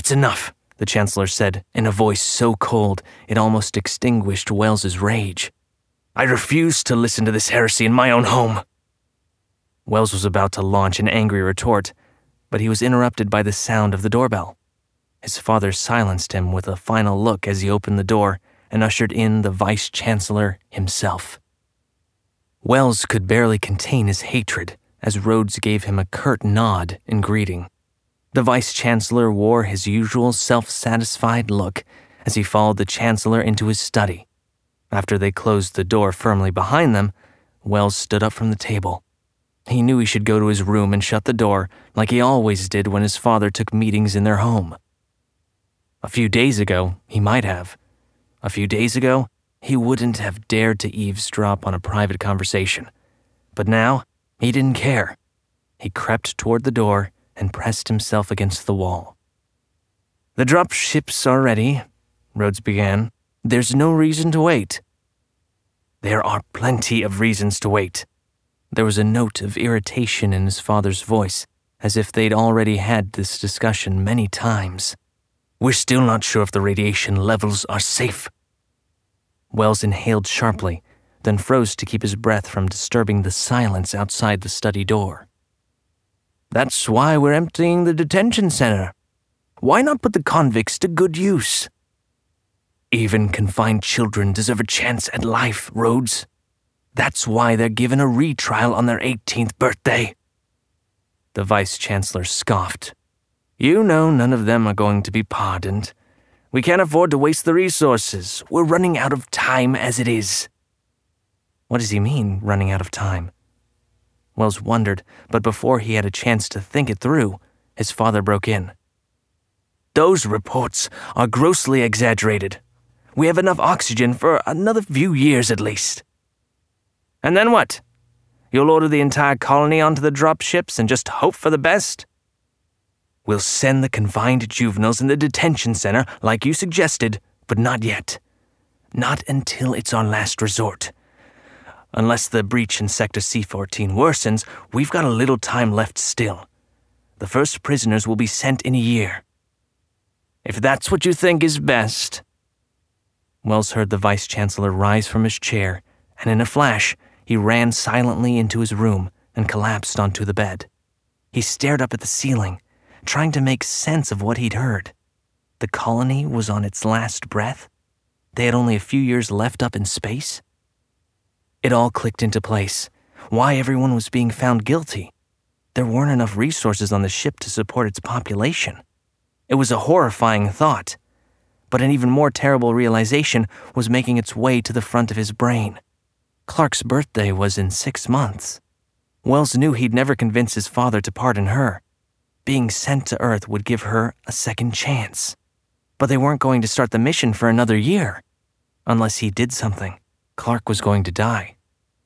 "That's enough," the Chancellor said in a voice so cold it almost extinguished Wells's rage. "I refuse to listen to this heresy in my own home." Wells was about to launch an angry retort, but he was interrupted by the sound of the doorbell. His father silenced him with a final look as he opened the door and ushered in the Vice-Chancellor himself. Wells could barely contain his hatred as Rhodes gave him a curt nod in greeting. The Vice-Chancellor wore his usual self-satisfied look as he followed the Chancellor into his study. After they closed the door firmly behind them, Wells stood up from the table. He knew he should go to his room and shut the door like he always did when his father took meetings in their home. A few days ago, he might have. A few days ago, he wouldn't have dared to eavesdrop on a private conversation. But now, he didn't care. He crept toward the door and pressed himself against the wall. "The drop ships are ready," Rhodes began. "There's no reason to wait." "There are plenty of reasons to wait." There was a note of irritation in his father's voice, as if they'd already had this discussion many times. "We're still not sure if the radiation levels are safe." Wells inhaled sharply, then froze to keep his breath from disturbing the silence outside the study door. "That's why we're emptying the detention center. Why not put the convicts to good use?" "Even confined children deserve a chance at life, Rhodes. That's why they're given a retrial on their 18th birthday." The Vice-Chancellor scoffed. "You know none of them are going to be pardoned. We can't afford to waste the resources. We're running out of time as it is." What does he mean, running out of time? Wells wondered, but before he had a chance to think it through, his father broke in. "Those reports are grossly exaggerated. We have enough oxygen for another few years at least." "And then what? You'll order the entire colony onto the drop ships and just hope for the best?" "We'll send the confined juveniles in the detention center like you suggested, but not yet. Not until it's our last resort. Unless the breach in Sector C-14 worsens, we've got a little time left still. The first prisoners will be sent in a year." "If that's what you think is best." Wells heard the Vice-Chancellor rise from his chair, and in a flash, he ran silently into his room and collapsed onto the bed. He stared up at the ceiling, trying to make sense of what he'd heard. The colony was on its last breath? They had only a few years left up in space? It all clicked into place. Why everyone was being found guilty? There weren't enough resources on the ship to support its population. It was a horrifying thought, but an even more terrible realization was making its way to the front of his brain. Clark's birthday was in 6 months. Wells knew he'd never convince his father to pardon her. Being sent to Earth would give her a second chance. But they weren't going to start the mission for another year. Unless he did something, Clark was going to die.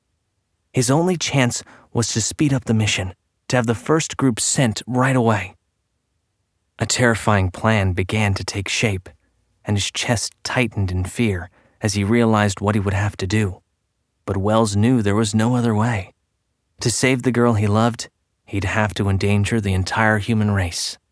His only chance was to speed up the mission, to have the first group sent right away. A terrifying plan began to take shape, and his chest tightened in fear as he realized what he would have to do. But Wells knew there was no other way. To save the girl he loved, he'd have to endanger the entire human race.